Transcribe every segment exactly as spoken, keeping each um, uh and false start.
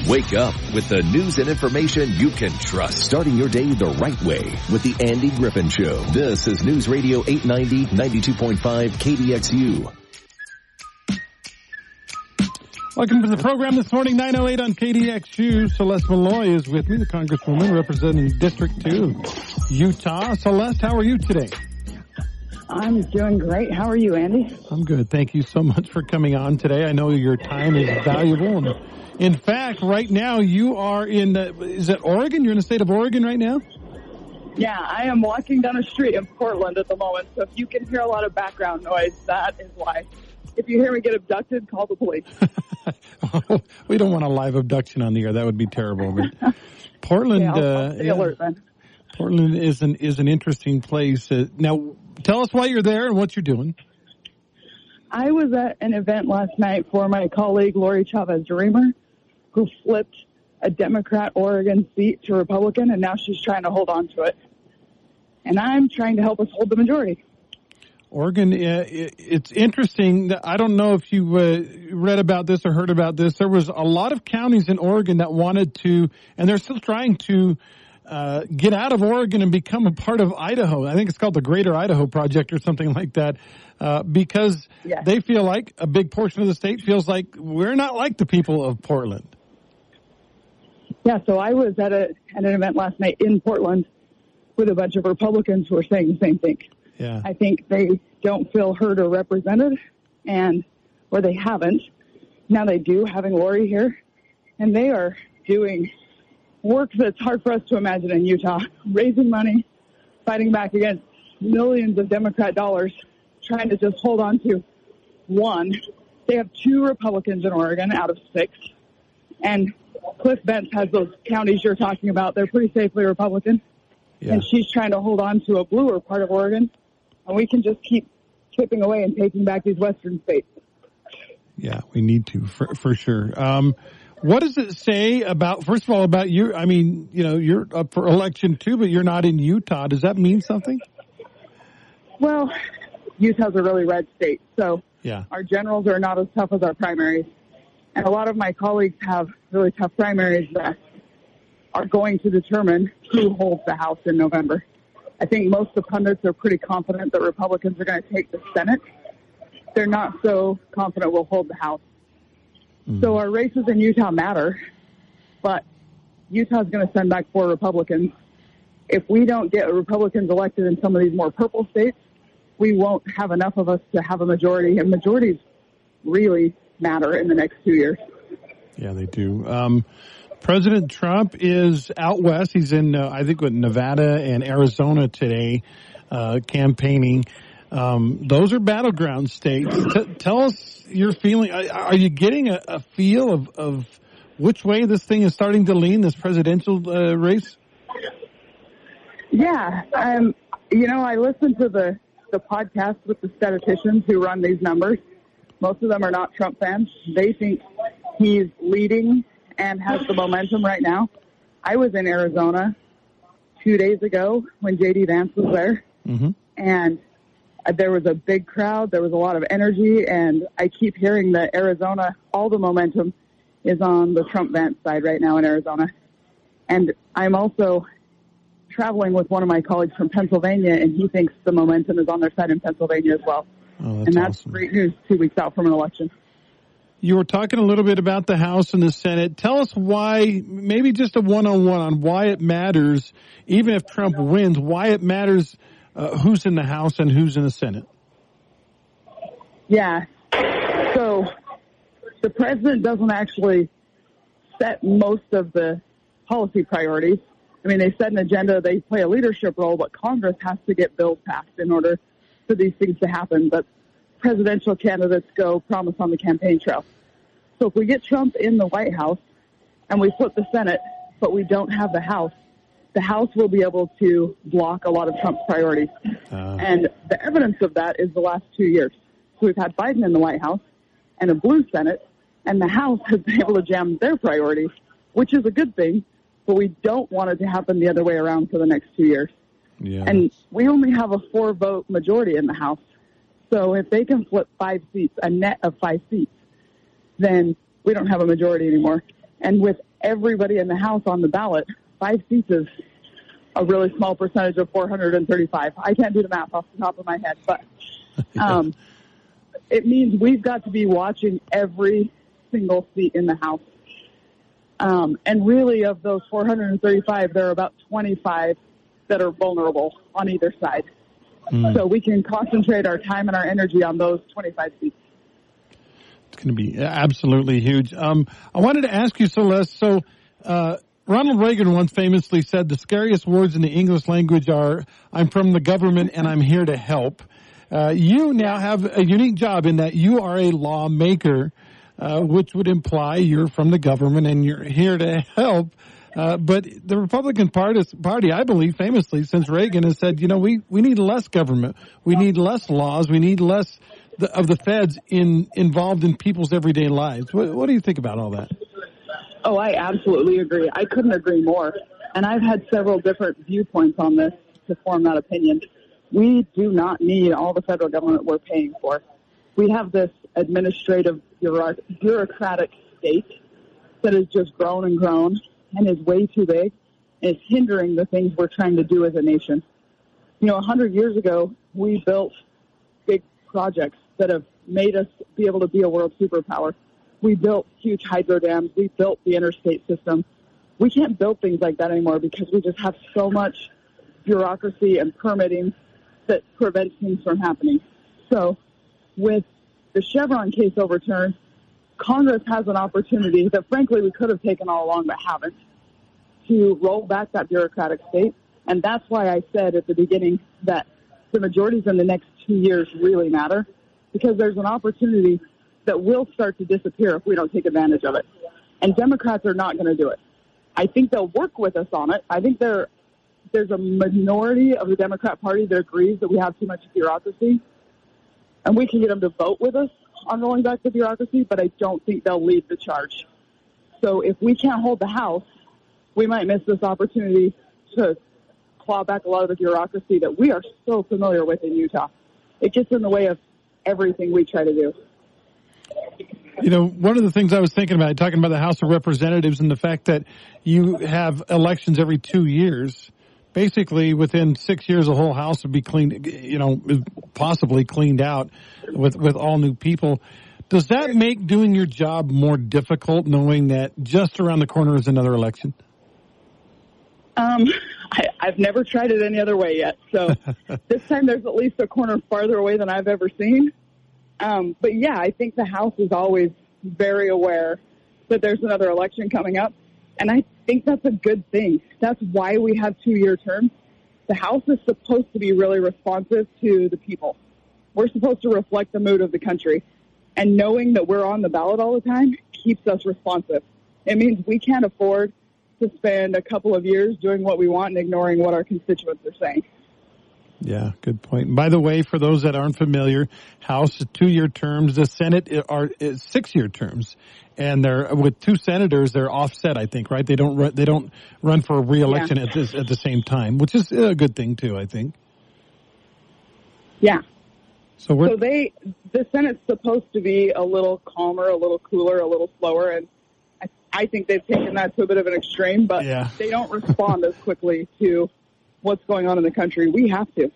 Wake up with the news and information you can trust. Starting your day the right way with the Andy Griffin Show. This is News Radio eight ninety, ninety-two point five K D X U. Welcome to the program this morning, nine oh eight on K D X U. Celeste Malloy is with me, the Congresswoman representing District two, Utah. Celeste, how are you today? I'm doing great. How are you, Andy? I'm good. Thank you so much for coming on today. I know your time is valuable. And in fact, right now you are in, the, is it Oregon? You're in the state of Oregon right now? Yeah, I am walking down a street in Portland at the moment. So if you can hear a lot of background noise, that is why. If you hear me get abducted, call the police. We don't want a live abduction on the air. That would be terrible. But Portland, okay, I'll, I'll uh, stay alert then. Portland is an is an interesting place. Uh, now, tell us why you're there and what you're doing. I was at an event last night for my colleague Lori Chavez-DeRemer, who flipped a Democrat Oregon seat to Republican, and now she's trying to hold on to it. And I'm trying to help us hold the majority. Oregon, uh, it's interesting. I don't know if you uh, read about this or heard about this. There was a lot of counties in Oregon that wanted to, and they're still trying to, uh, get out of Oregon and become a part of Idaho. I think it's called the Greater Idaho Project or something like that, uh, because yes. They feel like a big portion of the state feels like we're not like the people of Portland. Yeah, so I was at, a, at an event last night in Portland with a bunch of Republicans who are saying the same thing. Yeah. I think they don't feel heard or represented, and or they haven't. Now they do, having Lori here, and they are doing work that's hard for us to imagine in Utah, raising money, fighting back against millions of Democrat dollars, trying to just hold on to one. They have two Republicans in Oregon out of six, and Cliff Bentz has those counties you're talking about. They're pretty safely Republican, yeah. And she's trying to hold on to a bluer part of Oregon. And we can just keep chipping away and taking back these western states. Yeah, we need to, for, for sure. Um, what does it say about, first of all, about you? I mean, you know, you're up for election too, but you're not in Utah. Does that mean something? Well, Utah's a really red state. So yeah. Our generals are not as tough as our primaries. And a lot of my colleagues have really tough primaries that are going to determine who holds the House in November. I think most of the pundits are pretty confident that Republicans are going to take the Senate. They're not so confident we'll hold the House. Mm-hmm. So our races in Utah matter, but Utah's going to send back four Republicans. If we don't get Republicans elected in some of these more purple states, we won't have enough of us to have a majority, and majorities really matter in the next two years. Yeah, they do. Um, President Trump is out west. He's in, uh, I think, with Nevada and Arizona today, uh, campaigning. Um, those are battleground states. T- tell us your feeling. Are, are you getting a, a feel of, of which way this thing is starting to lean, this presidential uh, race? Yeah. Um, you know, I listened to the, the podcast with the statisticians who run these numbers. Most of them are not Trump fans. They think he's leading and has the momentum right now. I was in Arizona two days ago when J D Vance was there, mm-hmm. and there was a big crowd. There was a lot of energy, and I keep hearing that Arizona, all the momentum is on the Trump Vance side right now in Arizona. And I'm also traveling with one of my colleagues from Pennsylvania, and he thinks the momentum is on their side in Pennsylvania as well. Oh, that's and that's awesome. Great news two weeks out from an election. You were talking a little bit about the House and the Senate. Tell us why, maybe just a one-on-one on why it matters, even if Trump wins, why it matters uh, who's in the House and who's in the Senate. Yeah. So the president doesn't actually set most of the policy priorities. I mean, they set an agenda, they play a leadership role, but Congress has to get bills passed in order for these things to happen. But presidential candidates go promise on the campaign trail. So if we get Trump in the White House and we flip the Senate, but we don't have the House, the House will be able to block a lot of Trump's priorities. Uh. And the evidence of that is the last two years. So we've had Biden in the White House and a blue Senate, and the House has been able to jam their priorities, which is a good thing, but we don't want it to happen the other way around for the next two years. Yeah. And we only have a four-vote majority in the House. So if they can flip five seats, a net of five seats, then we don't have a majority anymore. And with everybody in the House on the ballot, five seats is a really small percentage of four hundred thirty-five. I can't do the math off the top of my head, but um, it means we've got to be watching every single seat in the House. Um, and really, of those four hundred thirty-five, there are about twenty-five that are vulnerable on either side. Mm. So we can concentrate our time and our energy on those twenty-five seats. It's going to be absolutely huge. Um, I wanted to ask you, Celeste, so uh, Ronald Reagan once famously said the scariest words in the English language are, I'm from the government and I'm here to help. Uh, you now have a unique job in that you are a lawmaker, uh, which would imply you're from the government and you're here to help. Uh, but the Republican Party, party, I believe, famously, since Reagan has said, you know, we, we need less government. We need less laws. We need less the, of the feds in, involved in people's everyday lives. What, what do you think about all that? Oh, I absolutely agree. I couldn't agree more. And I've had several different viewpoints on this to form that opinion. We do not need all the federal government we're paying for. We have this administrative bureaucratic state that has just grown and grown and is way too big. And it's hindering the things we're trying to do as a nation. You know, a hundred years ago, we built big projects that have made us be able to be a world superpower. We built huge hydro dams. We built the interstate system. We can't build things like that anymore because we just have so much bureaucracy and permitting that prevents things from happening. So with the Chevron case overturned, Congress has an opportunity that, frankly, we could have taken all along but haven't, to roll back that bureaucratic state. And that's why I said at the beginning that the majorities in the next two years really matter, because there's an opportunity that will start to disappear if we don't take advantage of it. And Democrats are not going to do it. I think they'll work with us on it. I think there, there's a minority of the Democrat Party that agrees that we have too much bureaucracy, and we can get them to vote with us on rolling back the bureaucracy, but I don't think they'll lead the charge. So if we can't hold the House, we might miss this opportunity to claw back a lot of the bureaucracy that we are so familiar with in Utah. It gets in the way of everything we try to do. You know, one of the things I was thinking about, talking about the House of Representatives and the fact that you have elections every two years, basically within six years, the whole House would be cleaned, you know, possibly cleaned out with, with all new people. Does that make doing your job more difficult, knowing that just around the corner is another election? Um, I, I've never tried it any other way yet. So this time there's at least a corner farther away than I've ever seen. Um, but yeah, I think the House is always very aware that there's another election coming up. And I think that's a good thing. That's why we have two-year terms. The House is supposed to be really responsive to the people. We're supposed to reflect the mood of the country. And knowing that we're on the ballot all the time keeps us responsive. It means we can't afford to spend a couple of years doing what we want and ignoring what our constituents are saying. Yeah, good point. By the way, for those that aren't familiar, House is two-year terms. The Senate are is six-year terms, and they're with two senators. They're offset, I think, right? They don't run, they don't run for re-election yeah. at this at the same time, which is a good thing too, I think. Yeah. So we're so they the Senate's supposed to be a little calmer, a little cooler, a little slower, and I, I think they've taken that to a bit of an extreme. But yeah. they don't respond as quickly to what's going on in the country. We have to.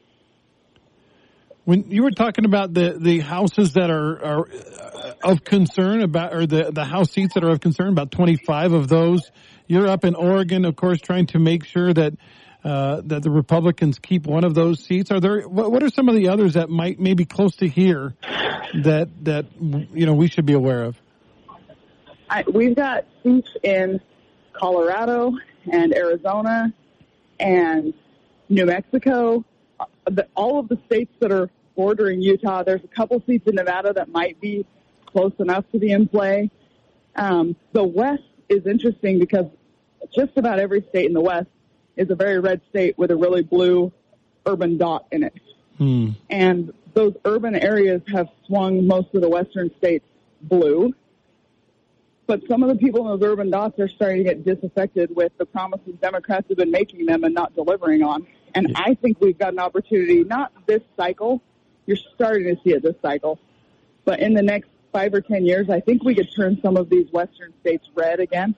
When you were talking about the, the houses that are, are of concern about, or the, the House seats that are of concern, about twenty-five of those, you're up in Oregon, of course, trying to make sure that, uh, that the Republicans keep one of those seats. Are there, what, what are some of the others that might maybe close to here that, that, you know, we should be aware of? I, we've got seats in Colorado and Arizona and New Mexico, the, all of the states that are bordering Utah. There's a couple seats in Nevada that might be close enough to be in play. Um, the West is interesting because just about every state in the West is a very red state with a really blue urban dot in it. Hmm. And those urban areas have swung most of the western states blue. But some of the people in those urban dots are starting to get disaffected with the promises Democrats have been making them and not delivering on. And yeah. I think we've got an opportunity, not this cycle, you're starting to see it this cycle, but in the next five or ten years, I think we could turn some of these western states red again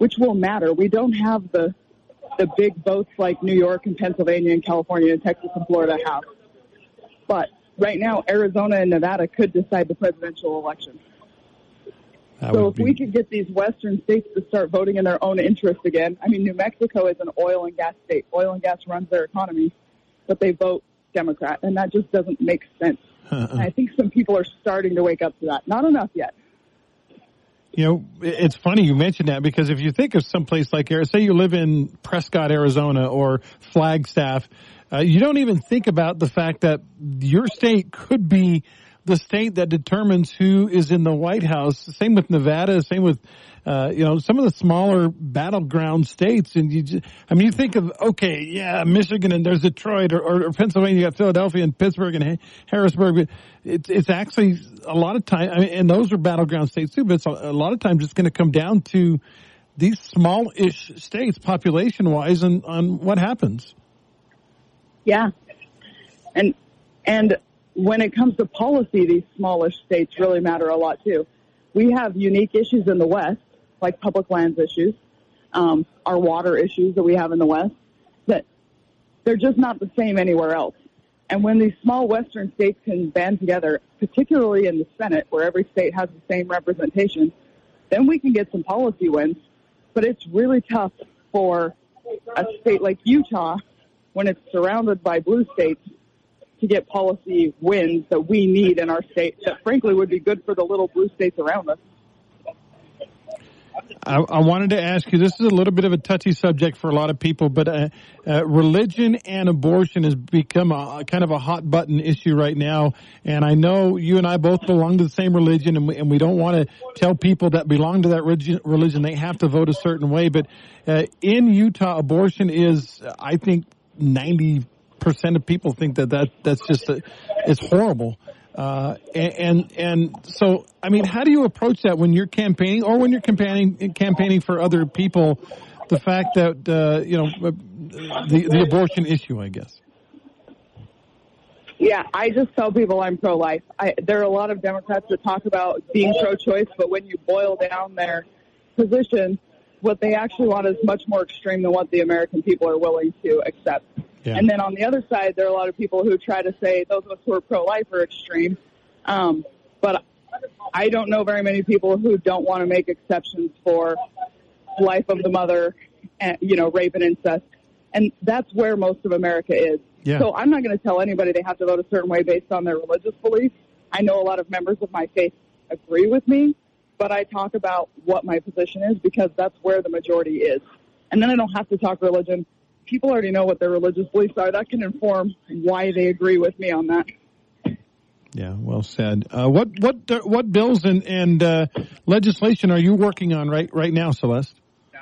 which will matter. We don't have the the big votes like New York and Pennsylvania and California and Texas and Florida have. But right now, Arizona and Nevada could decide the presidential election. That so if be... we could get these western states to start voting in their own interest again, I mean, New Mexico is an oil and gas state. Oil and gas runs their economy, but they vote Democrat, and that just doesn't make sense. Uh-uh. I think some people are starting to wake up to that. Not enough yet. You know, it's funny you mentioned that, because if you think of someplace like, say you live in Prescott, Arizona, or Flagstaff, uh, you don't even think about the fact that your state could be the state that determines who is in the White House. Same with Nevada, same with, uh, you know, some of the smaller battleground states. And you just, I mean, you think of, okay, yeah, Michigan, and there's Detroit, or, or, or Pennsylvania, you got Philadelphia and Pittsburgh and Harrisburg. It's, it's actually a lot of time, I mean, and those are battleground states too, but it's a, a lot of times it's going to come down to these small-ish states population-wise and on what happens. Yeah. And, and, when it comes to policy, these smallish states really matter a lot too. We have unique issues in the West, like public lands issues, um, our water issues that we have in the West, that they're just not the same anywhere else. And when these small Western states can band together, particularly in the Senate, where every state has the same representation, then we can get some policy wins. But it's really tough for a state like Utah, when it's surrounded by blue states, to get policy wins that we need in our state that frankly would be good for the little blue states around us. I, I wanted to ask you, this is a little bit of a touchy subject for a lot of people, but uh, uh, religion and abortion has become a kind of a hot button issue right now. And I know you and I both belong to the same religion, and we, and we don't want to tell people that belong to that religion, religion they have to vote a certain way. But uh, in Utah, abortion is, I think, ninety percent of people think that, that that's just a, it's horrible. Uh, and, and, and so, I mean, how do you approach that when you're campaigning, or when you're campaigning, campaigning for other people, the fact that, uh, you know, the, the abortion issue, I guess? Yeah, I just tell people I'm pro-life. I, there are a lot of Democrats that talk about being pro-choice, but when you boil down their position, what they actually want is much more extreme than what the American people are willing to accept. Yeah. And then on the other side, there are a lot of people who try to say those of us who are pro-life are extreme. Um, but I don't know very many people who don't want to make exceptions for life of the mother, and, you know, rape and incest. And that's where most of America is. Yeah. So I'm not going to tell anybody they have to vote a certain way based on their religious beliefs. I know a lot of members of my faith agree with me, but I talk about what my position is because that's where the majority is. And then I don't have to talk religion. People already know what their religious beliefs are. That can inform why they agree with me on that. Yeah, well said. Uh, what what what bills and and uh, legislation are you working on right right now, Celeste?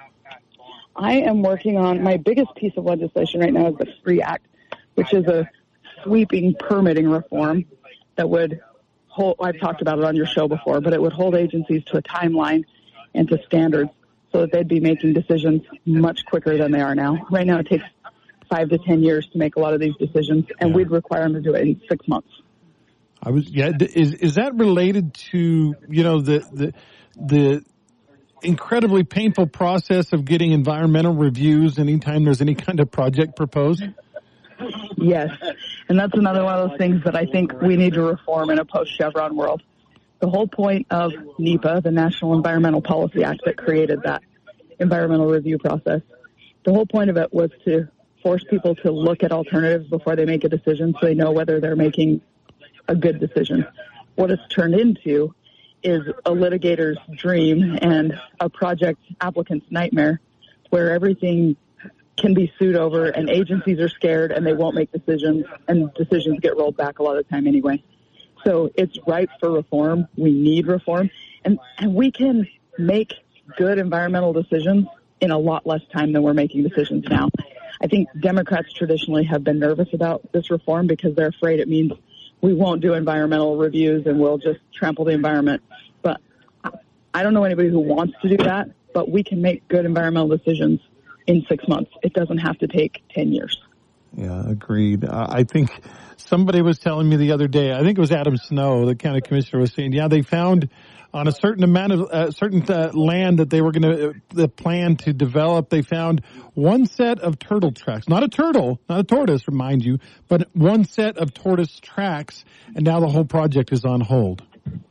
I am working on my biggest piece of legislation right now is the FREE Act, which is a sweeping permitting reform that would hold. I've talked about it on your show before, but it would hold agencies to a timeline and to standards, so that they'd be making decisions much quicker than they are now. Right now it takes five to ten years to make a lot of these decisions, and yeah. we'd require them to do it in six months. I was, yeah, is, is that related to, you know, the, the, the incredibly painful process of getting environmental reviews anytime there's any kind of project proposed? Yes. And that's another one of those things that I think we need to reform in a post-Chevron world. The whole point of NEPA, the National Environmental Policy Act that created that environmental review process, the whole point of it was to force people to look at alternatives before they make a decision so they know whether they're making a good decision. What it's turned into is a litigator's dream and a project applicant's nightmare where everything can be sued over and agencies are scared and they won't make decisions and decisions get rolled back a lot of the time anyway. So it's ripe for reform. We need reform. And, and we can make good environmental decisions in a lot less time than we're making decisions now. I think Democrats traditionally have been nervous about this reform because they're afraid it means we won't do environmental reviews and we'll just trample the environment. But I don't know anybody who wants to do that, but we can make good environmental decisions in six months. It doesn't have to take ten years. Yeah, agreed. Uh, I think somebody was telling me the other day, I think it was Adam Snow, the county commissioner, was saying, yeah, they found on a certain amount of, uh, certain uh, land that they were going to, uh, the plan to develop, they found one set of turtle tracks. Not a turtle, not a tortoise, remind you, but one set of tortoise tracks, and now the whole project is on hold.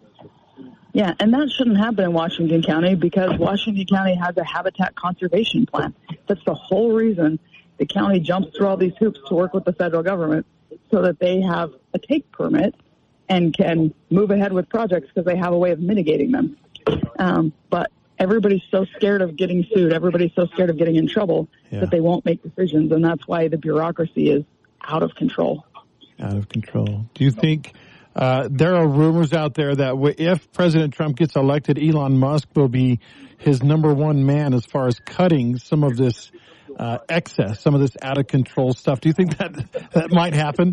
Yeah, and that shouldn't happen in Washington County because Washington County has a habitat conservation plan. That's the whole reason the county jumps through all these hoops to work with the federal government so that they have a take permit and can move ahead with projects because they have a way of mitigating them. Um, but everybody's so scared of getting sued. Everybody's so scared of getting in trouble yeah. that they won't make decisions, and that's why the bureaucracy is out of control. Out of control. Do you think uh, there are rumors out there that w- if President Trump gets elected, Elon Musk will be his number one man as far as cutting some of this uh, excess, some of this out of control stuff? Do you think that that might happen?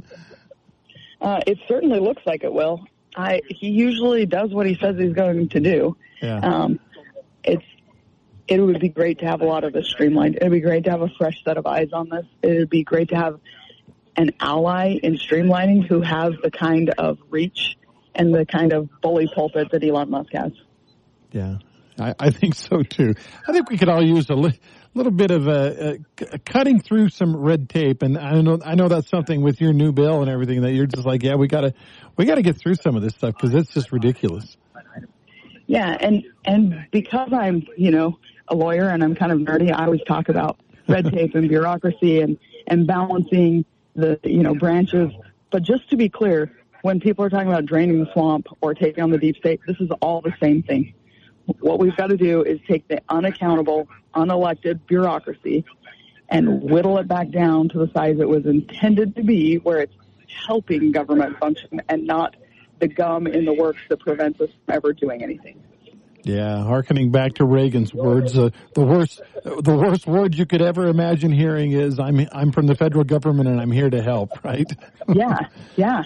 Uh, it certainly looks like it will. I, he usually does what he says he's going to do. Yeah. Um, it's, it would be great to have a lot of this streamlined. It would be great to have a fresh set of eyes on this. It would be great to have an ally in streamlining who has the kind of reach and the kind of bully pulpit that Elon Musk has. Yeah, I, I think so too. I think we could all use a li- little bit of a, a, a cutting through some red tape, and I know I know that's something with your new bill and everything that you're just like, yeah, we gotta we gotta get through some of this stuff because it's just ridiculous. Yeah, and and because I'm you know a lawyer and I'm kind of nerdy, I always talk about red tape and bureaucracy and and balancing the you know branches. But just to be clear, when people are talking about draining the swamp or taking on the deep state, this is all the same thing. What we've got to do is take the unaccountable, unelected bureaucracy and whittle it back down to the size it was intended to be, where it's helping government function and not the gum in the works that prevents us from ever doing anything. Yeah, hearkening back to Reagan's words, uh, the worst, the worst word you could ever imagine hearing is, "I'm, I'm from the federal government and I'm here to help." Right? Yeah, yeah.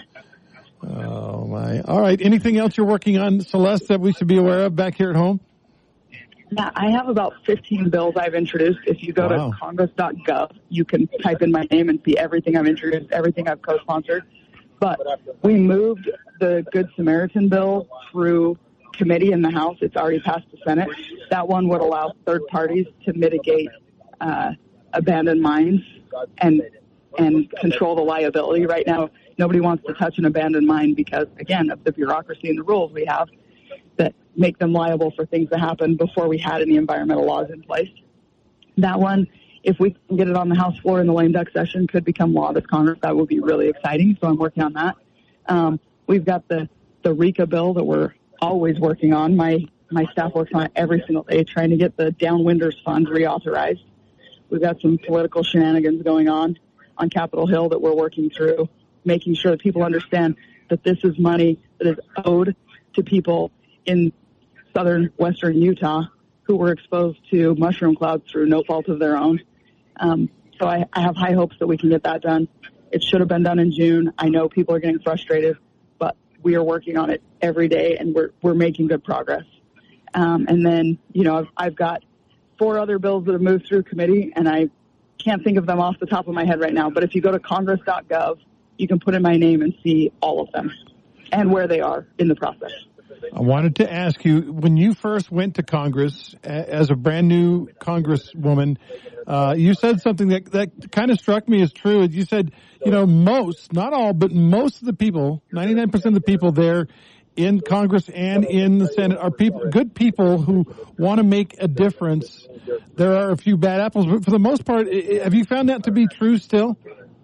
Oh my! All right. Anything else you're working on, Celeste, that we should be aware of back here at home? Yeah, I have about fifteen bills I've introduced. If you go wow. to congress dot gov, you can type in my name and see everything I've introduced, everything I've co-sponsored. But we moved the Good Samaritan bill through committee in the House. It's already passed the Senate. That one would allow third parties to mitigate uh, abandoned mines and and control the liability. Right now, nobody wants to touch an abandoned mine because, again, of the bureaucracy and the rules we have that make them liable for things that happened before we had any environmental laws in place. That one, if we can get it on the House floor in the lame duck session, could become law this Congress. That would be really exciting, so I'm working on that. Um, we've got the, the RECA bill that we're always working on. My my staff works on it every single day, trying to get the Downwinders Fund reauthorized. We've got some political shenanigans going on on Capitol Hill that we're working through, making sure that people understand that this is money that is owed to people in southern western Utah who were exposed to mushroom clouds through no fault of their own. Um, so I, I have high hopes that we can get that done. It should have been done in June. I know people are getting frustrated, but we are working on it every day, and we're we're making good progress. Um, and then, you know, I've, I've got four other bills that have moved through committee, and I can't think of them off the top of my head right now. But if you go to congress dot gov, you can put in my name and see all of them and where they are in the process. I wanted to ask you, when you first went to Congress as a brand new Congresswoman, uh, you said something that, that kind of struck me as true. You said, you know, most, not all, but most of the people, ninety-nine percent of the people there in Congress and in the Senate are people, good people who want to make a difference. There are a few bad apples, but for the most part, have you found that to be true still?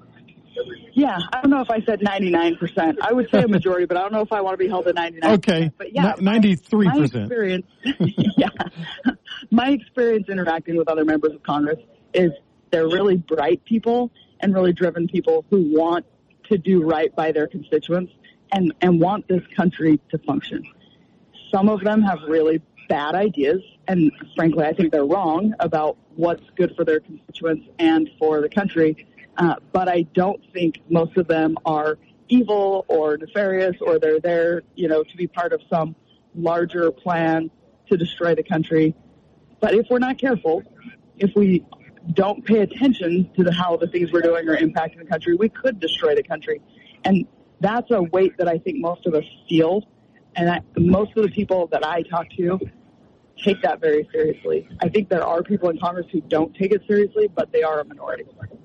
Yeah, I don't know if I said ninety-nine percent. I would say a majority, but I don't know if I want to be held to ninety-nine percent. Okay, but yeah, ninety-three percent. My, my experience, yeah, my experience interacting with other members of Congress is they're really bright people and really driven people who want to do right by their constituents and, and want this country to function. Some of them have really bad ideas, and frankly, I think they're wrong about what's good for their constituents and for the country. Uh, but I don't think most of them are evil or nefarious, or they're there, you know, to be part of some larger plan to destroy the country. But if we're not careful, if we don't pay attention to the, how the things we're doing are impacting the country, we could destroy the country. And that's a weight that I think most of us feel. And I, most of the people that I talk to take that very seriously. I think there are people in Congress who don't take it seriously, but they are a minority.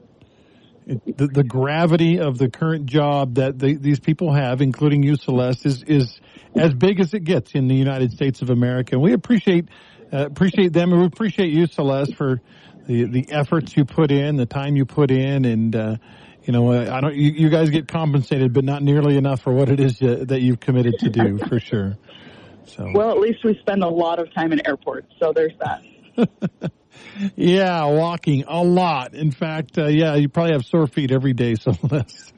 It, the, the gravity of the current job that they, these people have, including you, Celeste, is, is as big as it gets in the United States of America. And we appreciate uh, appreciate them, and we appreciate you, Celeste, for the the efforts you put in, the time you put in, and uh, you know, I don't. You, you guys get compensated, but not nearly enough for what it is that you've committed to do, for sure. So. Well, at least we spend a lot of time in airports, so there's that. Yeah, walking a lot. In fact, uh, yeah, you probably have sore feet every day, Celeste.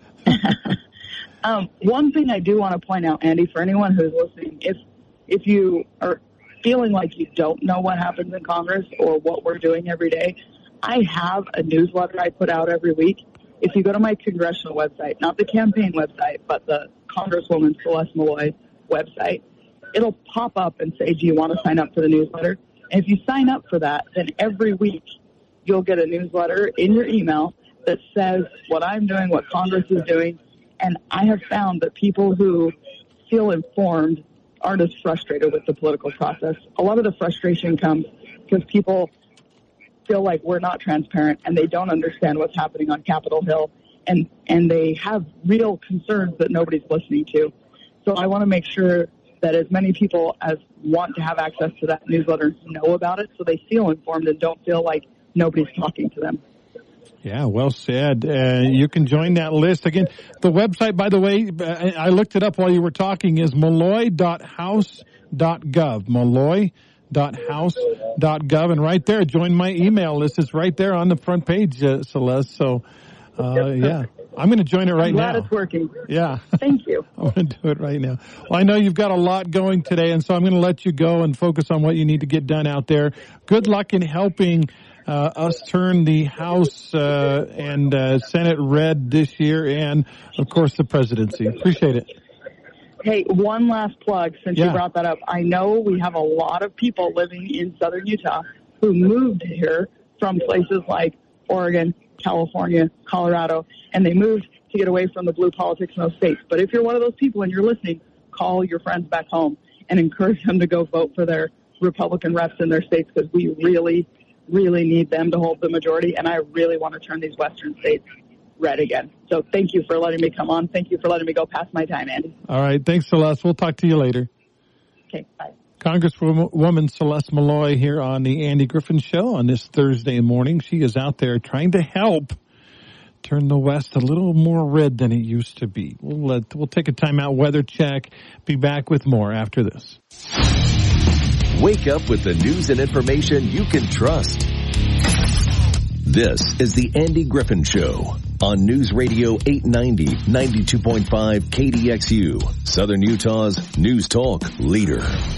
um, one thing I do want to point out, Andy, for anyone who's listening, if if you are feeling like you don't know what happens in Congress or what we're doing every day, I have a newsletter I put out every week. If you go to my congressional website, not the campaign website, but the Congresswoman Celeste Malloy website, it'll pop up and say, do you want to sign up for the newsletter? And if you sign up for that, then every week you'll get a newsletter in your email that says what I'm doing, what Congress is doing. And I have found that people who feel informed aren't as frustrated with the political process. A lot of the frustration comes because people feel like we're not transparent and they don't understand what's happening on Capitol Hill, and, and they have real concerns that nobody's listening to. So I want to make sure that as many people as want to have access to that newsletter know about it so they feel informed and don't feel like nobody's talking to them. Yeah, well said. Uh, you can join that list. Again, the website, by the way, I looked it up while you were talking, is malloy dot house dot gov. malloy dot house dot gov. And right there, join my email list. It's right there on the front page, uh, Celeste. So, uh, yeah, I'm going to join it right I'm glad now. It's working. Yeah. Thank you. I'm going to do it right now. Well, I know you've got a lot going today, and so I'm going to let you go and focus on what you need to get done out there. Good luck in helping Uh, us turn the House uh, and uh, Senate red this year, and of course the presidency. Appreciate it. Hey, one last plug since yeah. you brought that up. I know we have a lot of people living in southern Utah who moved here from places like Oregon, California, Colorado, and they moved to get away from the blue politics in those states. But if you're one of those people and you're listening, call your friends back home and encourage them to go vote for their Republican reps in their states, because we really really need them to hold the majority, and I really want to turn these western states red again. So thank you for letting me come on. Thank you for letting me go past my time, Andy. All right. Thanks, Celeste. We'll talk to you later. Okay, bye. Congresswoman Celeste Malloy here on the Andy Griffin Show on this Thursday morning. She is out there trying to help turn the West a little more red than it used to be. We'll, let, we'll take a timeout weather check. Be back with more after this. Wake up with the news and information you can trust. This is the Andy Griffin Show on News Radio eight ninety, ninety-two point five K D X U, Southern Utah's news talk leader.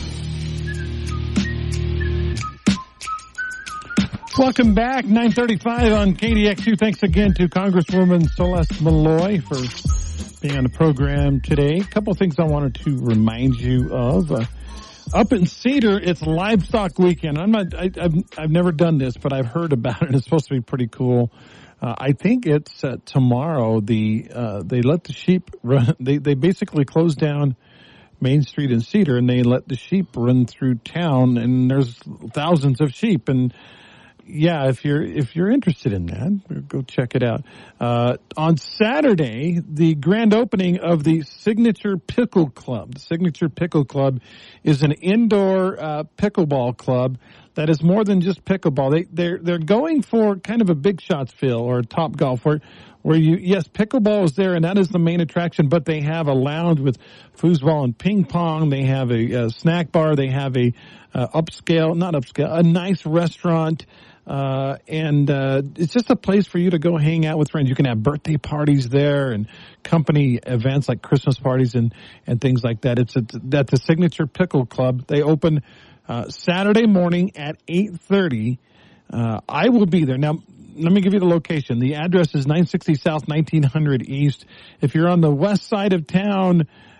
Welcome back, nine thirty-five on K D X U. Thanks again to Congresswoman Celeste Malloy for being on the program today. A couple of things I wanted to remind you of. Uh, Up in Cedar, it's Livestock Weekend. I'm not, I, I've, I've never done this, but I've heard about it. It's supposed to be pretty cool. Uh, I think it's uh, tomorrow. The uh, they let the sheep run. They they basically close down Main Street in Cedar, and they let the sheep run through town. And there's thousands of sheep. And yeah, if you're if you're interested in that, go check it out. Uh, on Saturday, the grand opening of the Signature Pickle Club. The Signature Pickle Club is an indoor uh, pickleball club that is more than just pickleball. They they're they're going for kind of a big shots feel or a top golf where where you yes pickleball is there and that is the main attraction, but they have a lounge with foosball and ping pong. They have a, a snack bar. They have a uh, upscale, not upscale, a nice restaurant. Uh, and, uh, it's just a place for you to go hang out with friends. You can have birthday parties there and company events like Christmas parties and, and things like that. It's at, at the Signature Pickle Club. They open, uh, Saturday morning at eight thirty. Uh, I will be there. Now, let me give you the location. The address is nine sixty South, nineteen hundred East. If you're on the west side of town,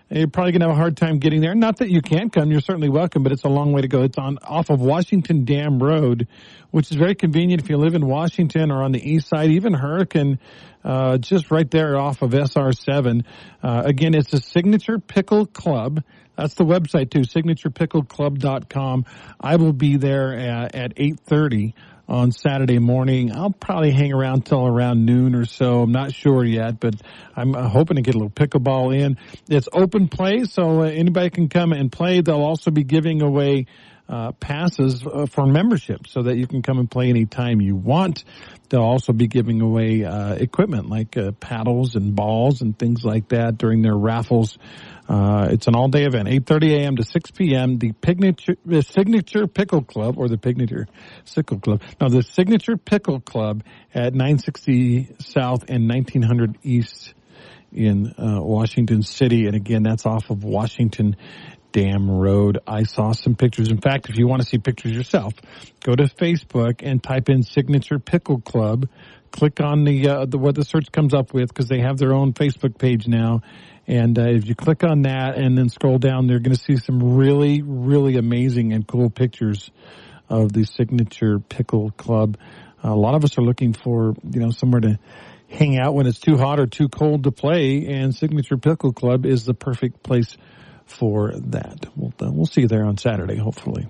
you're probably going to have a hard time getting there. Not that you can't come. You're certainly welcome, but it's a long way to go. It's on off of Washington Dam Road, which is very convenient if you live in Washington or on the east side, even Hurricane, uh, just right there off of S R seven. Uh, again, it's a Signature Pickle Club. That's the website, too, signature pickle club dot com. I will be there at, at eight thirty on Saturday morning. I'll probably hang around till around noon or so. I'm not sure yet, but I'm uh, hoping to get a little pickleball in. It's open play, so uh, anybody can come and play. They'll also be giving away uh, passes uh, for membership so that you can come and play anytime you want. They'll also be giving away uh, equipment like uh, paddles and balls and things like that during their raffles. Uh, it's an all-day event, eight thirty a.m. to six p.m. The Signature, the Signature Pickle Club, or the Signature Sickle Club. No, the Signature Pickle Club at nine sixty South and nineteen hundred East in uh, Washington City. And again, that's off of Washington Dam Road. I saw some pictures. In fact, if you want to see pictures yourself, go to Facebook and type in Signature Pickle Club. Click on the, uh, the what the search comes up with, because they have their own Facebook page now. And uh, if you click on that and then scroll down, they're going to see some really, really amazing and cool pictures of the Signature Pickle Club. Uh, a lot of us are looking for, you know, somewhere to hang out when it's too hot or too cold to play, and Signature Pickle Club is the perfect place for that. We'll, uh, we'll see you there on Saturday, hopefully.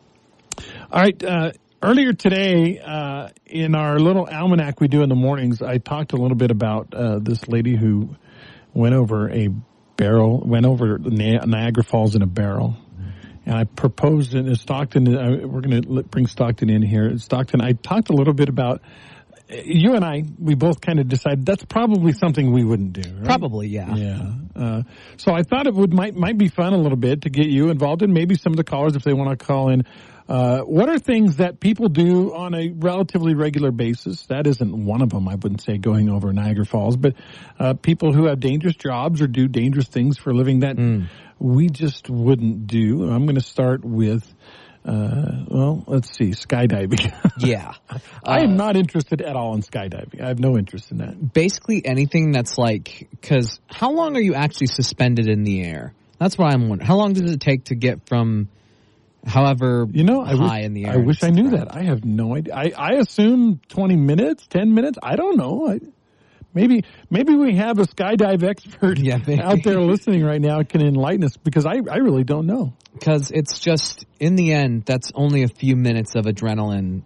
All right. Uh, earlier today, uh, in our little almanac we do in the mornings, I talked a little bit about uh, this lady who went over a barrel, went over Niagara Falls in a barrel. And I proposed in Stockton, uh, we're going to bring Stockton in here. Stockton, I talked a little bit about, you and I, we both kind of decided that's probably something we wouldn't do, right? Probably, yeah. Yeah. Uh, so I thought it would might might be fun a little bit to get you involved, and maybe some of the callers if they want to call in. Uh, what are things that people do on a relatively regular basis? That isn't one of them, I wouldn't say, going over Niagara Falls, but uh, people who have dangerous jobs or do dangerous things for a living that mm. we just wouldn't do. I'm going to start with, uh, well, let's see, skydiving. Yeah. I am uh, not interested at all in skydiving. I have no interest in that. Basically anything that's like, because how long are you actually suspended in the air? That's what I'm wondering. How long does it take to get from however you know, I high wish, in the air? I wish I knew that. I have no idea. I, I assume twenty minutes, ten minutes. I don't know. I, maybe maybe we have a skydive expert yeah, out there listening right now can enlighten us, because I, I really don't know. Because it's just, in the end, that's only a few minutes of adrenaline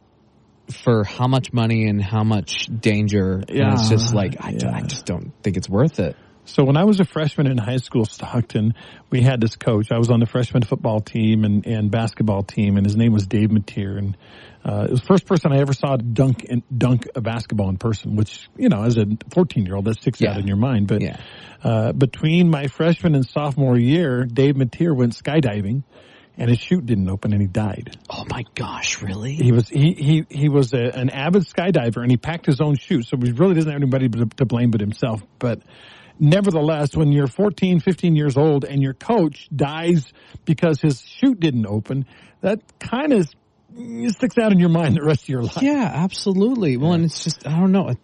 for how much money and how much danger. Yeah, and it's just like, I, yeah. I just don't think it's worth it. So when I was a freshman in high school, Stockton, we had this coach. I was on the freshman football team and, and basketball team, and his name was Dave Mateer. And uh, it was the first person I ever saw dunk and dunk a basketball in person, which, you know, as a fourteen-year-old, that sticks yeah. out in your mind. But yeah. uh, between my freshman and sophomore year, Dave Mateer went skydiving, and his chute didn't open, and he died. Oh my gosh, really? He was he he he was a, an avid skydiver, and he packed his own chute, so he really doesn't have anybody to, to blame but himself. But nevertheless, when you're fourteen, fifteen years old and your coach dies because his chute didn't open, that kind of sticks out in your mind the rest of your life. Yeah, absolutely. Well, and it's just, I don't know.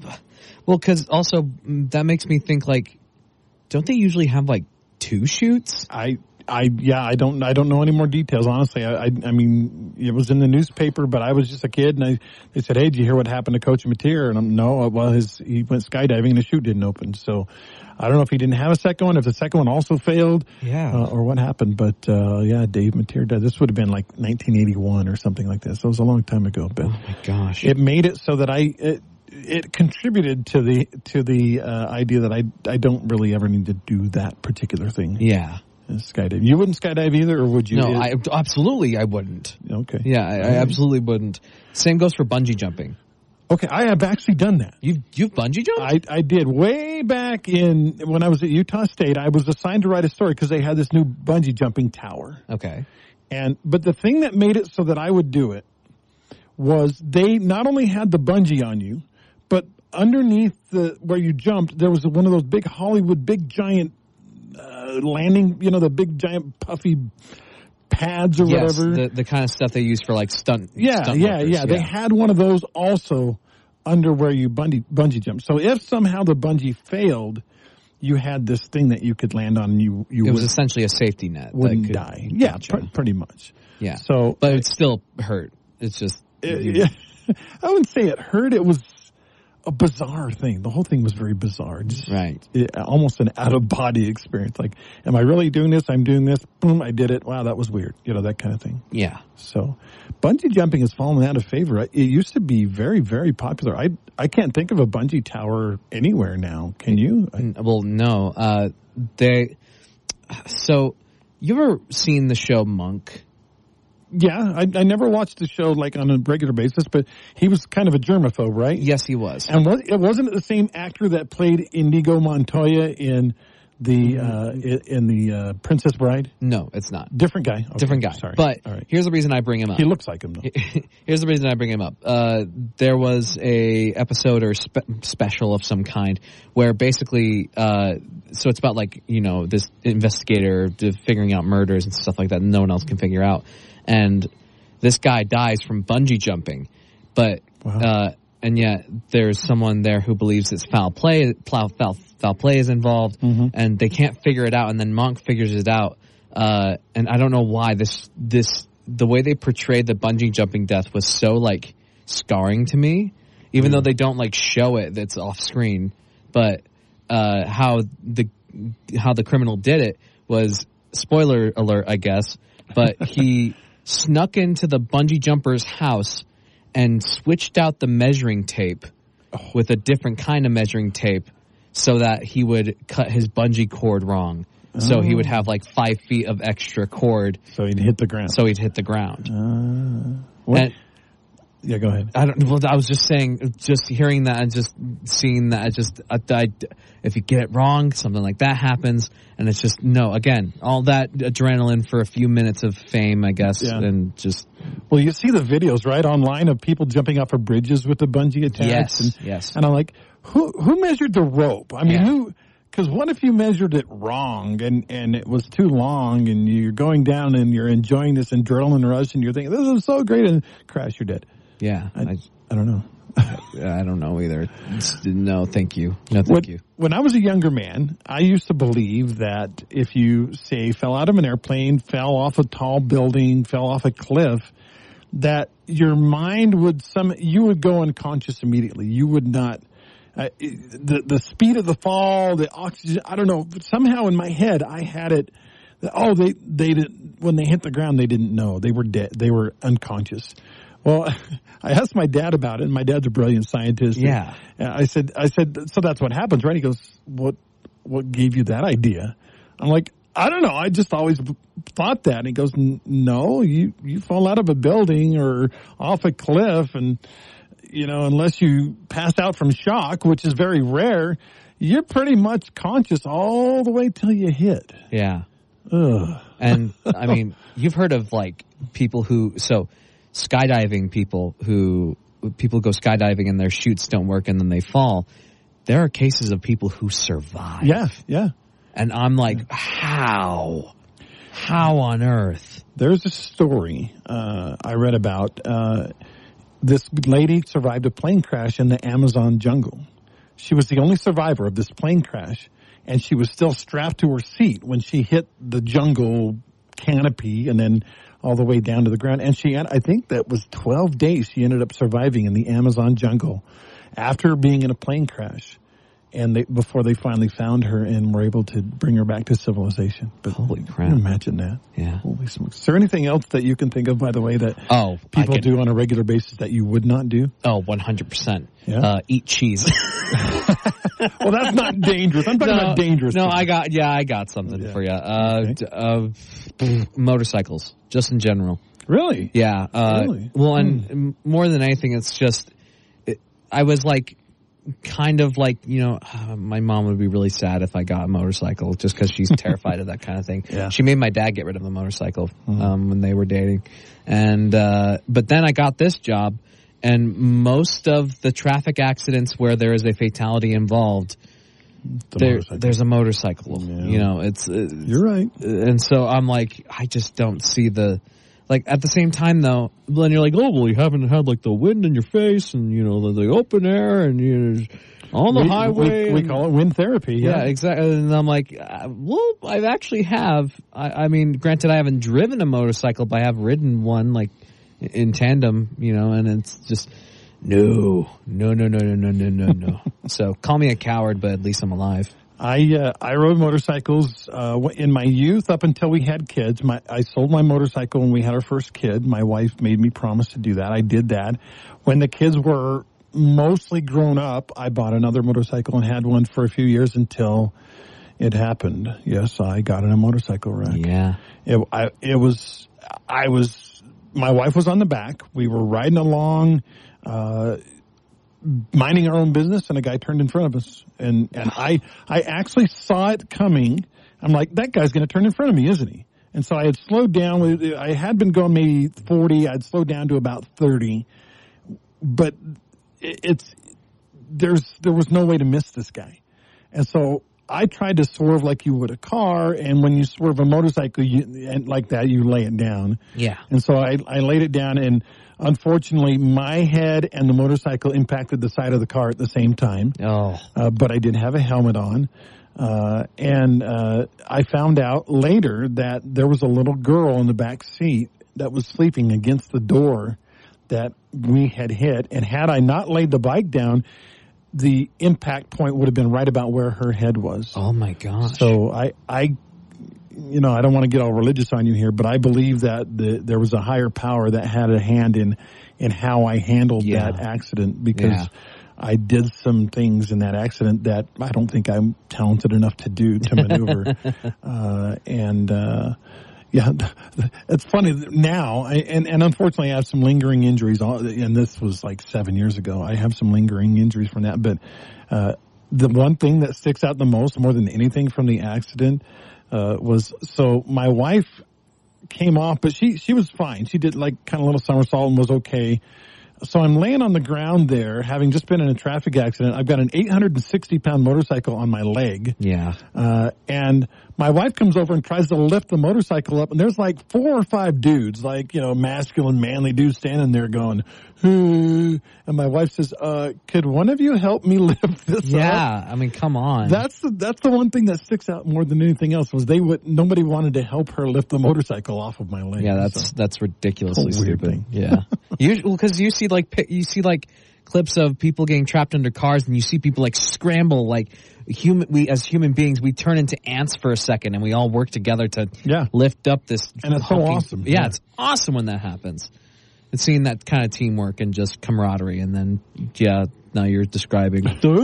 Well, because also that makes me think, like, don't they usually have like two chutes? I, I, yeah, I don't, I don't know any more details, honestly. I, I, I mean, it was in the newspaper, but I was just a kid, and I, they said, "Hey, did you hear what happened to Coach Mateer?" And I'm, no, well, his, he went skydiving and his chute didn't open. So I don't know if he didn't have a second one, if the second one also failed, yeah, uh, or what happened. But uh, yeah, Dave Mateer died. This would have been like nineteen eighty-one or something like that. So it was a long time ago. But oh my gosh, it made it so that I. It, It contributed to the to the uh, idea that I I don't really ever need to do that particular thing. Yeah. Skydive. You wouldn't skydive either, or would you? No, I, absolutely I wouldn't. Okay. Yeah, I, I absolutely wouldn't. Same goes for bungee jumping. Okay, I have actually done that. You've, you've bungee jumped? I, I did. Way back in, when I was at Utah State, I was assigned to write a story because they had this new bungee jumping tower. Okay. And, but the thing that made it so that I would do it was they not only had the bungee on you, but underneath the, where you jumped, there was one of those big Hollywood, big giant, Uh, landing, you know, the big giant puffy pads or yes, whatever. The, the kind of stuff they use for like stunt. Yeah, stunt yeah, workers. yeah. They had one of those also under where you bungee, bungee jump. So if somehow the bungee failed, you had this thing that you could land on and you, you it was would, essentially a safety net. wouldn't that could, die. Yeah, gotcha. pr- pretty much. Yeah. So, but it still hurt. It's just, it, you, yeah, I wouldn't say it hurt. It was a bizarre thing. The whole thing was very bizarre. Just, right. It, almost an out of body experience. Like, am I really doing this? I'm doing this. Boom, I did it. Wow, that was weird. You know, that kind of thing. Yeah. So, bungee jumping has fallen out of favor. It used to be very, very popular. I I can't think of a bungee tower anywhere now. Can you? I, well, no. Uh, they. So, you ever seen the show Monk? Yeah, I, I never watched the show like on a regular basis, but he was kind of a germaphobe, right? Yes, he was. And was, it wasn't it the same actor that played Inigo Montoya in the uh, in the uh, Princess Bride? No, it's not. Different guy. Okay, Different guy. Sorry. But All right. Here's the reason I bring him up. He looks like him, though. Here's the reason I bring him up. Uh, there was a episode or spe- special of some kind where basically, uh, so it's about like, you know, this investigator figuring out murders and stuff like that no one else can figure out. And this guy dies from bungee jumping, but Wow. uh, and yet there's someone there who believes it's foul play. Foul, foul, foul play is involved, Mm-hmm. and they can't figure it out. And then Monk figures it out, uh, and I don't know why this this the way they portrayed the bungee jumping death was so like scarring to me, even Yeah. though they don't like show it that's off screen. But uh, how the how the criminal did it was, spoiler alert, I guess, but he snuck into the bungee jumper's house and switched out the measuring tape with a different kind of measuring tape so that he would cut his bungee cord wrong. So he would have like five feet of extra cord. So he'd hit the ground. So he'd hit the ground. Uh, what? And yeah, go ahead. I don't. Well, I was just saying, just hearing that and just seeing that. I just, I, I, if you get it wrong, something like that happens, and it's just no. Again, all that adrenaline for a few minutes of fame, I guess, Yeah. and just Well, you see the videos, right, online of people jumping off of bridges with the bungee attached. yes, and, yes. And I'm like, who who measured the rope? I mean, Yeah. who? Because what if you measured it wrong and, and it was too long and you're going down and you're enjoying this adrenaline rush and you're thinking, this is so great, and crash, you're dead. Yeah, I, I, I don't know. I don't know either. It's- No, thank you. No, thank When, you. when I was a younger man, I used to believe that if you, say, fell out of an airplane, fell off a tall building, fell off a cliff, that your mind would some, you would go unconscious immediately. You would not, uh, the the speed of the fall, the oxygen, I don't know, but somehow in my head I had it, that, oh, they, they did, when they hit the ground, they didn't know. They were dead. They were unconscious. Well, I asked my dad about it, and my dad's a brilliant scientist. Yeah. And I said, I said, so that's what happens, right? He goes, what, what gave you that idea? I'm like, I don't know. I just always thought that. And he goes, no, you, you fall out of a building or off a cliff, and, you know, unless you pass out from shock, which is very rare, you're pretty much conscious all the way till you hit. Yeah. Ugh. And I mean, you've heard of like people who, so skydiving people who, people go skydiving and their chutes don't work and then they fall. There are cases of people who survive. Yeah, yeah. And I'm like, how? How on earth? There's a story uh, I read about. Uh, this lady survived a plane crash in the Amazon jungle. She was the only survivor of this plane crash, and she was still strapped to her seat when she hit the jungle canopy and then all the way down to the ground. And she, I think that was twelve days she ended up surviving in the Amazon jungle after being in a plane crash. And they, before they finally found her and were able to bring her back to civilization. But Holy crap. can you imagine that? Yeah. Holy smokes. Is there anything else that you can think of, by the way, that Oh, people I could, do on a regular basis that you would not do? Oh, one hundred percent. Yeah? Uh, eat cheese. Well, that's not dangerous. I'm talking no, about dangerous. No, things. I got, yeah, I got something Yeah. for you. Uh, Okay. d- uh, motorcycles, just in general. Really? Yeah. Uh, Really? Well, and m more than anything, it's just, it, I was like, kind of like, you know, uh, my mom would be really sad if I got a motorcycle just because she's terrified of that kind of thing. Yeah. She made my dad get rid of the motorcycle um, when they were dating. And, uh, but then I got this job, and most of the traffic accidents where there is a fatality involved, The there, motorcycle. there's a motorcycle. Yeah. You know, it's, it's You're right. and so I'm like, I just don't see the like at the same time though, then you're like, oh well, you haven't had like the wind in your face and you know the, the open air and you know, on the we, highway. We, we and, call it wind therapy. Yeah, yeah exactly. And I'm like, uh, well, I actually have. I, I mean, granted, I haven't driven a motorcycle, but I have ridden one like in tandem, you know, and it's just no, no, no, no, no, no, no, no, no. So call me a coward, but at least I'm alive. I uh, I rode motorcycles uh, in my youth up until we had kids. My I sold my motorcycle when we had our first kid. My wife made me promise to do that. I did that. When the kids were mostly grown up, I bought another motorcycle and had one for a few years until it happened. Yes, I got in a motorcycle wreck. Yeah. It I it was I was my wife was on the back. We were riding along. Uh, minding our own business, and a guy turned in front of us, and and I I actually saw it coming. I'm like, that guy's going to turn in front of me, isn't he? And so I had slowed down. I had been going maybe forty. I'd slowed down to about thirty, but it's there's there was no way to miss this guy, and so I tried to swerve like you would a car, and when you swerve a motorcycle you, and like that, you lay it down. Yeah. And so I I laid it down, and unfortunately, my head and the motorcycle impacted the side of the car at the same time. Oh. Uh, but I did have a helmet on. Uh, and uh, I found out later that there was a little girl in the back seat that was sleeping against the door that we had hit. And had I not laid the bike down, the impact point would have been right about where her head was. Oh, my gosh. So I... I You know, I don't want to get all religious on you here, but I believe that the, there was a higher power that had a hand in in how I handled yeah. that accident, because yeah. I did some things in that accident that I don't think I'm talented enough to do to maneuver. uh, and uh, yeah, it's funny now, I, and, and unfortunately I have some lingering injuries, and this was like seven years ago. I have some lingering injuries from that, but uh, the one thing that sticks out the most, more than anything from the accident, Uh, was so my wife came off, but she she was fine. She did like kind of a little somersault and was okay. So I'm laying on the ground there, having just been in a traffic accident. I've got an eight hundred sixty pound motorcycle on my leg. Yeah. Uh, and my wife comes over and tries to lift the motorcycle up, and there's like four or five dudes, like, you know, masculine, manly dudes standing there going, hmm. And my wife says, uh, could one of you help me lift this yeah, up? Yeah, I mean, come on. That's the, that's the one thing that sticks out more than anything else, was they would, nobody wanted to help her lift the motorcycle off of my leg. Yeah, that's, so. that's ridiculously weird stupid. Thing. Yeah. you, well, cause you see like, you see like clips of people getting trapped under cars, and you see people like scramble, like human, we, as human beings, we turn into ants for a second, and we all work together to yeah. lift up this. And it's hulking, so awesome. Yeah, yeah, it's awesome when that happens. It's seeing that kind of teamwork and just camaraderie, and then, yeah, now you're describing.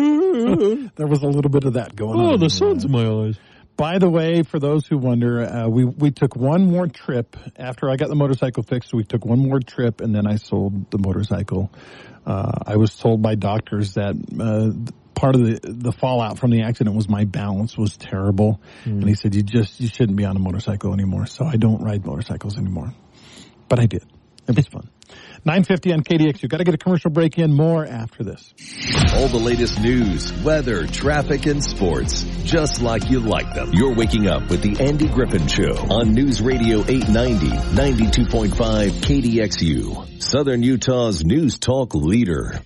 There was a little bit of that going oh, on. Oh, the sun's in my eyes. By the way, for those who wonder, uh, we we took one more trip after I got the motorcycle fixed. We took one more trip, and then I sold the motorcycle. Uh, I was told by doctors that uh, part of the the fallout from the accident was my balance was terrible, mm. and he said you just you shouldn't be on a motorcycle anymore. So I don't ride motorcycles anymore, but I did. It was fun. nine fifty on K D X U. Got to get a commercial break in. More after this. All the latest news, weather, traffic, and sports, just like you like them. You're waking up with the Andy Griffin Show on News Radio eight ninety, ninety-two point five K D X U, Southern Utah's news talk leader.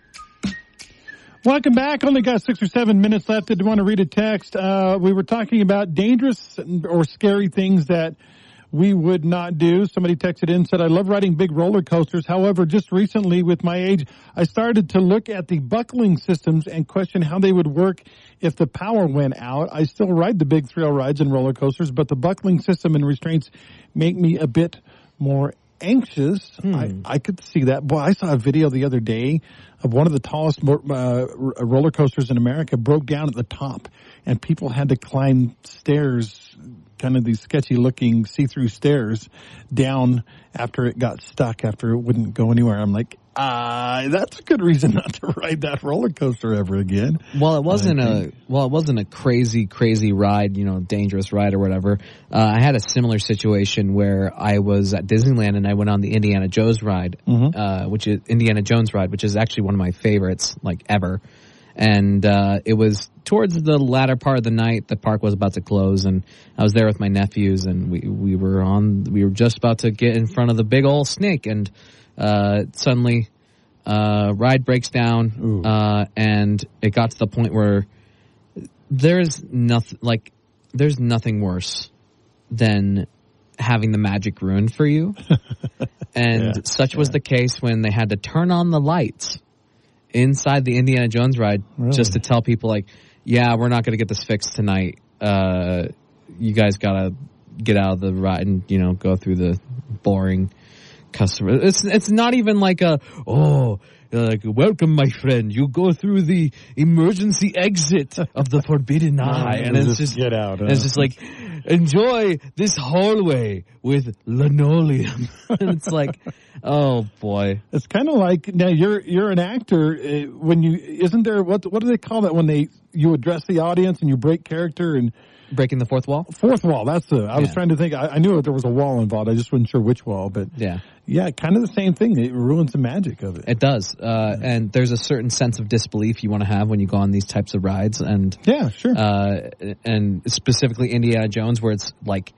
Welcome back. Only got six or seven minutes left. Did want to read a text. Uh, we were talking about dangerous or scary things that we would not do. Somebody texted in and said, I love riding big roller coasters. However, just recently with my age, I started to look at the buckling systems and question how they would work if the power went out. I still ride the big thrill rides and roller coasters, but the buckling system and restraints make me a bit more anxious. Hmm. I, I could see that. Boy, I saw a video the other day of one of the tallest uh, roller coasters in America broke down at the top, and people had to climb stairs, kind of these sketchy looking see-through stairs down after it got stuck, after it wouldn't go anywhere. I'm like, ah, uh, that's a good reason not to ride that roller coaster ever again. Well, it wasn't a, well, it wasn't a crazy, crazy ride, you know, dangerous ride or whatever. Uh, I had a similar situation where I was at Disneyland and I went on the Indiana Jones ride, mm-hmm. uh, which is Indiana Jones ride, which is actually one of my favorites, like ever. And uh, it was towards the latter part of the night. The park was about to close, and I was there with my nephews, and we we were on. We were just about to get in front of the big old snake, and uh, suddenly, uh, ride breaks down, uh, and it got to the point where there's nothing like there's nothing worse than having the magic ruined for you, and Yeah, such was yeah. the case when they had to turn on the lights inside the Indiana Jones ride Really? just to tell people like, yeah, we're not going to get this fixed tonight. Uh, you guys got to get out of the ride and, you know, go through the boring customer. It's, it's not even like a, oh, like, welcome, my friend. You go through the emergency exit of the Forbidden Eye. And it's just, get out. Huh? it's just like, enjoy this hallway with linoleum. And it's like, oh boy. It's kind of like now you're you're an actor uh, when you isn't there what what do they call that when they you address the audience and you break character and Breaking the fourth wall? fourth wall. That's the I was Yeah. trying to think. I, I knew there was a wall involved. I just wasn't sure which wall, but Yeah. yeah, kind of the same thing. It ruins the magic of it. It does. Uh, and there's a certain sense of disbelief you want to have when you go on these types of rides. And Yeah, sure. uh, and specifically Indiana Jones, where it's like,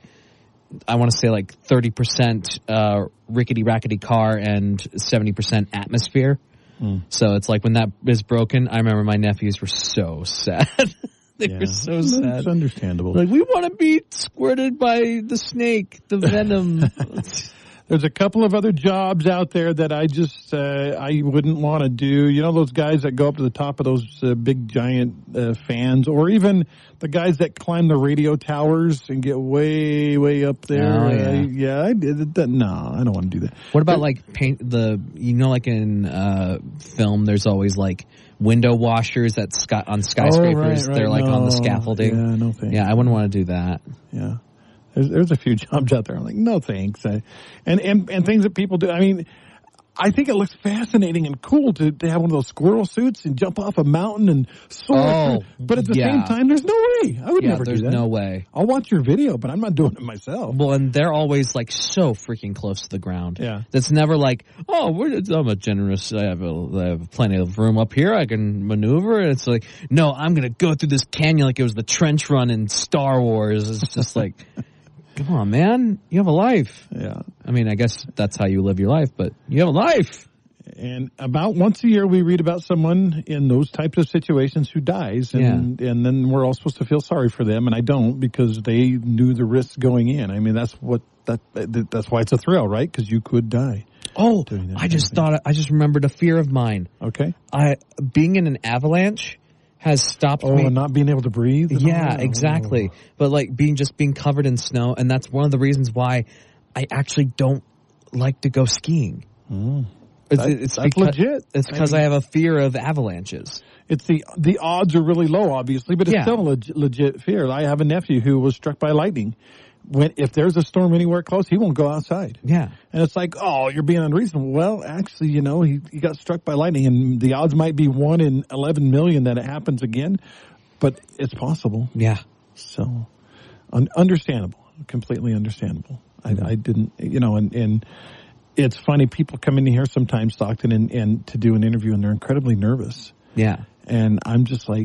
I want to say like thirty percent uh, rickety rackety car and seventy percent atmosphere. Mm. So it's like when that is broken, I remember my nephews were so sad. They Yeah. were so It's sad. understandable. Like, we want to be squirted by the snake, the venom. There's a couple of other jobs out there that I just uh, I wouldn't want to do. You know those guys that go up to the top of those uh, big giant uh, fans, or even the guys that climb the radio towers and get way way up there. Oh, yeah. Uh, yeah, I did that. No, I don't want to do that. What about like paint the, you know, like in uh, film, there's always like window washers at sky, on skyscrapers. Oh, right, right. They're like on the No. scaffolding. Yeah, no thanks. Yeah, I wouldn't want to do that. Yeah. There's, there's a few jobs out there. I'm like, no thanks. I, and, and, and things that people do. I mean, I think it looks fascinating and cool to, to have one of those squirrel suits and jump off a mountain and soar. Oh, through. But at the yeah. same time, there's no way. I would Yeah, never do there's that. no way. I'll watch your video, but I'm not doing it myself. Well, and they're always like so freaking close to the ground. Yeah. That's never like, oh, we're, I'm a generous, I have, a, I have plenty of room up here. I can maneuver. And it's like, no, I'm going to go through this canyon like it was the trench run in Star Wars. It's just like, come on, man. You have a life. Yeah. I mean, I guess that's how you live your life, but you have a life. And about once a year, we read about someone in those types of situations who dies, and and then we're all supposed to feel sorry for them, and I don't, because they knew the risks going in. I mean, that's what that that's why it's a thrill, right? Because you could die. Oh, Doing that I kind just of thing. thought, I just remembered a fear of mine. Okay. I being in an avalanche has stopped Oh, me. and not being able to breathe. and all Yeah, that? exactly. Oh. But like being just being covered in snow, and that's one of the reasons why I actually don't like to go skiing. Mm. It's, That- it's that's because, legit. It's because I I, mean- have a fear of avalanches. It's the the odds are really low, obviously, but it's Yeah. still a leg, legit fear. I have a nephew who was struck by lightning. When if there's a storm anywhere close, he won't go outside. Yeah. And it's like, oh, you're being unreasonable. Well, actually, you know, he, he got struck by lightning, and the odds might be one in eleven million that it happens again, but it's possible. Yeah. So, un- understandable, completely understandable. Mm-hmm. I, I didn't, you know, and, and it's funny. People come in here sometimes, Stockton, and, and to do an interview, and they're incredibly nervous. Yeah. And I'm just like,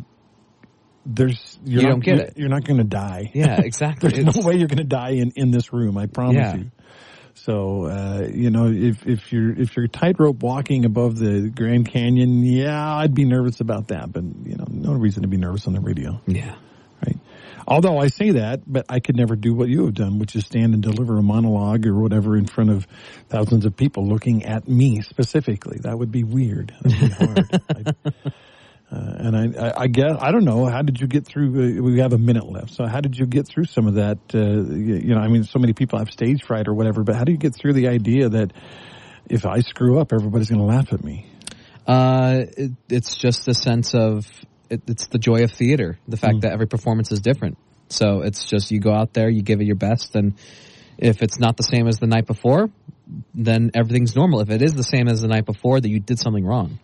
there's you're You not, don't get you're, it. You're not going to die. Yeah, exactly. There's It's- no way you're going to die in, in this room. I promise Yeah. you. So uh, you know, if if you're if you're tightrope walking above the Grand Canyon, yeah, I'd be nervous about that. But you know, no reason to be nervous on the radio, Yeah. right? Although I say that, but I could never do what you have done, which is stand and deliver a monologue or whatever in front of thousands of people looking at me specifically. That would be weird. That would be hard. I'd, Uh, and I, I, I guess, I don't know, how did you get through, uh, we have a minute left, so how did you get through some of that, uh, you, you know, I mean, so many people have stage fright or whatever, but how do you get through the idea that if I screw up, everybody's going to laugh at me? Uh, it, it's just a sense of, it, it's the joy of theater. The fact Mm. that every performance is different. So it's just, you go out there, you give it your best, and if it's not the same as the night before, then everything's normal. If it is the same as the night before, then you did something wrong.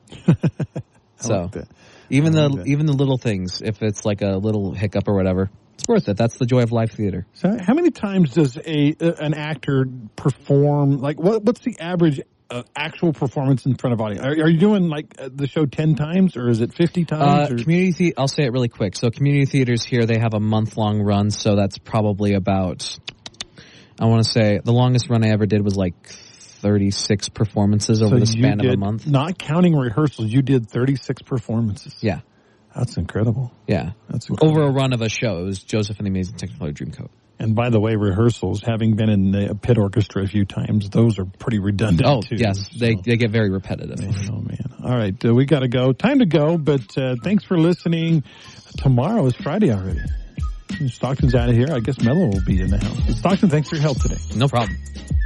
So, like that. even I the like that. even the little things, if it's like a little hiccup or whatever, it's worth it. That's the joy of live theater. So how many times does a uh, an actor perform, like what what's the average an actual performance in front of audience? Are, are you doing like the show ten times, or is it fifty times? Uh, or? community, the- I'll say it really quick. So community theaters here, they have a month long run. So that's probably about, I want to say the longest run I ever did was like thirty-six performances over so the span did, of a month. Not counting rehearsals, you did thirty-six performances. Yeah. That's incredible. Yeah. That's incredible. Over a run of a show. It was Joseph and the Amazing Technicolor Dreamcoat. And by the way, rehearsals, having been in the pit orchestra a few times, those are pretty redundant Oh, too. yes. So. They they get very repetitive. Man, oh, man. All right. Uh, we got to go. Time to go, but uh, thanks for listening. Tomorrow is Friday already. Stockton's out of here. I guess Mello will be in the house. Stockton, thanks for your help today. No problem.